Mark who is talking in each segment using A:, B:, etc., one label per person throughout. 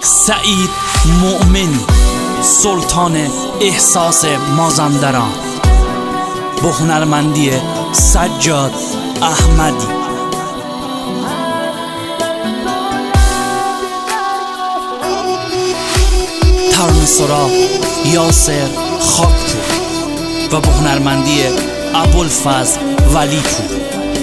A: سعید مؤمنی، سلطان احساس مازندران، با هنرمندی سجاد احمدی. ترانه‌سرا یاسر خاکپور و با هنرمندی ابوالفضل ولیپور.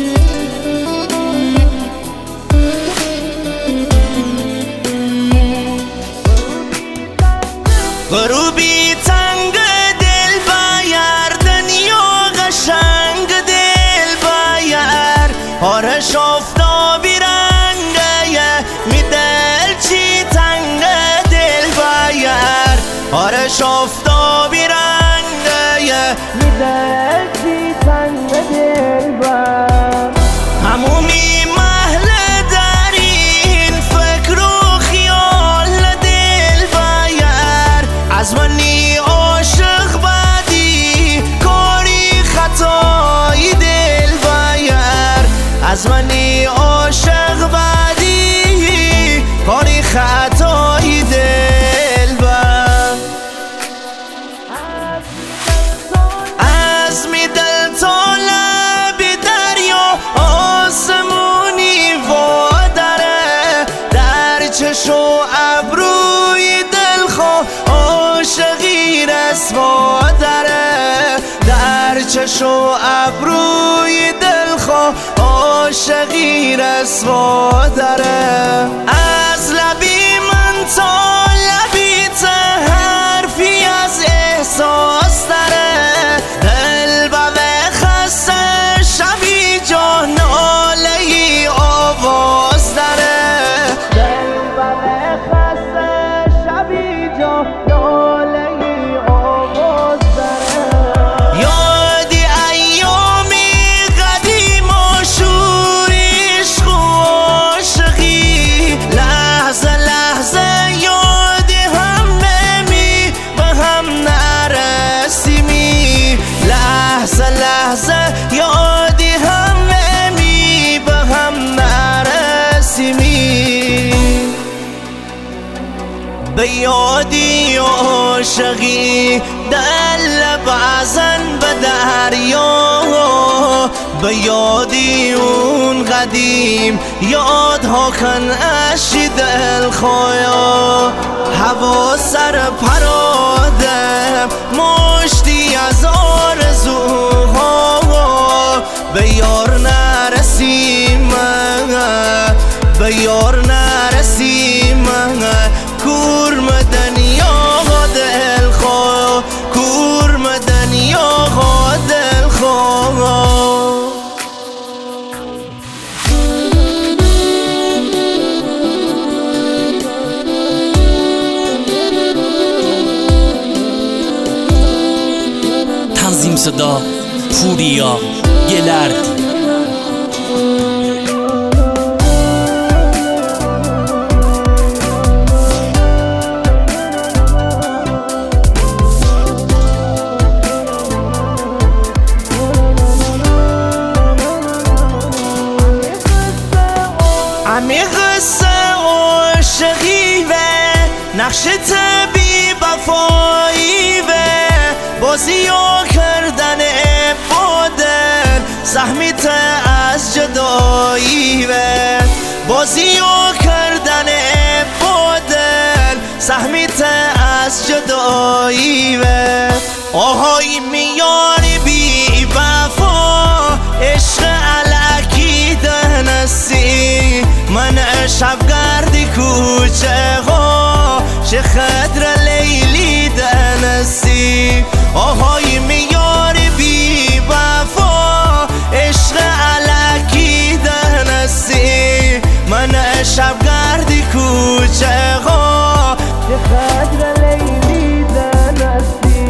B: غروبی تنگ دل بایر، دنیا قشنگ دل بایر، آرش آفتابی رنگه می دل چی تنگ دل بایر، آرش آفتابی رنگه می دل چی تنگ دل بایر. همومی محل دارین فکر و خیال دل بایر، از منی عاشق بدی کاری خطای دل بایر، از منی عاشق بدی کاری خطای دل بایر. از می دل تا لب دریا آسمونی وادره، در چشم و ابروی دلخواه عاشقی رسوا داره، در چشم و ابروی دلخواه عاشقی رسوا داره. از لبی من تا لبی ته حرفی از احساس داره، دل به خسته شبی جا ناله ای آواز داره، دل به خسته شبی جا ناله ای آواز داره. یادی ایامی قدیم و شور عشق و عاشقی، لحظه لحظه یادی هم نمی به هم نرسیمی، لحظه لحظه یادی هم نمی به هم نرسیمی. به یادی عاشقی دل بعضن به دریا، به یادی اون قدیم یادها کن اشی دل خوایا. هوا سر پرادم مشتی از آرزوها، به یار نرسیم به یار نرسیم، کورم دنیا دل خواه، کورم دنیا دل خواه.
A: تنظیم صدا پوریا گلردی.
B: همی قصه عاشقی و نقش بی وفایی و بازی ها کردن بادن، زحمیت از جدایی و بازی ها کردن بادن، زحمیت از جدایی و آهای میاری بی وفا، عشق علکی دنستی من شبگردی کوچه ها، چه خدر لیلی دنستی. آهای میاری بی وفا، عشق علکی دنستی من شبگردی کوچه ها، چه خدر لیلی دنستی.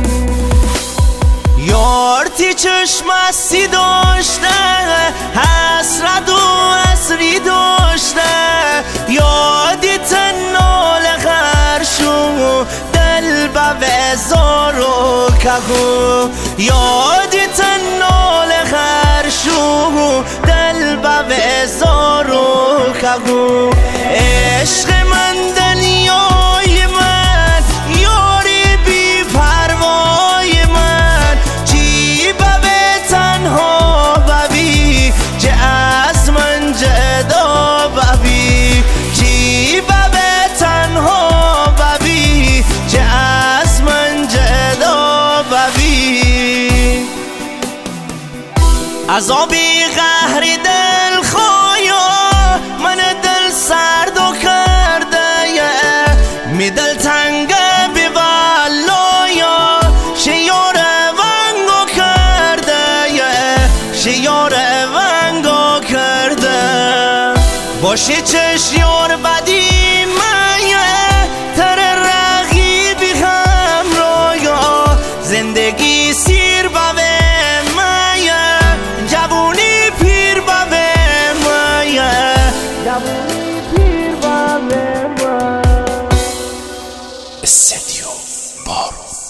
B: یارتی چشم استی داشته، حسرت و اسری داشته، یادی تنال خرشو دل به وزار و کهو، یادی تنال خرشو دل به وزار و کهو. عشق من دنیا عذابی قهری دل خوایا من دل سرد و کرده می دل تنگه بی ولایا شیار ونگو کرده شیار ونگو کرده باشی چشیار بدی من تر رقیبی همرایا زندگی سیر بوه من جوونی پیر بوه من جوونی پیر بوه من
A: استدیو بارون.